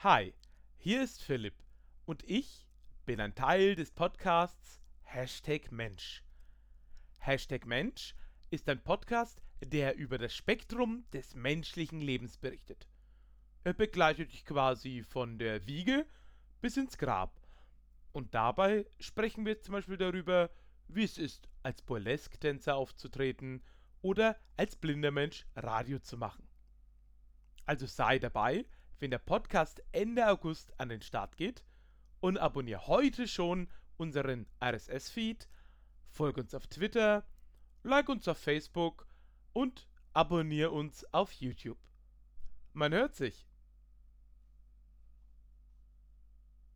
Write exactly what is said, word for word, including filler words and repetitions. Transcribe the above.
Hi, hier ist Philipp und ich bin ein Teil des Podcasts Hashtag Mensch. Hashtag Mensch ist ein Podcast, der über das Spektrum des menschlichen Lebens berichtet. Er begleitet dich quasi von der Wiege bis ins Grab. Und dabei sprechen wir zum Beispiel darüber, wie es ist, als Burlesque-Tänzer aufzutreten oder als blinder Mensch Radio zu machen. Also sei dabei, wenn der Podcast Ende August an den Start geht und abonniere heute schon unseren R S S-Feed, folge uns auf Twitter, like uns auf Facebook und abonniere uns auf YouTube. Man hört sich.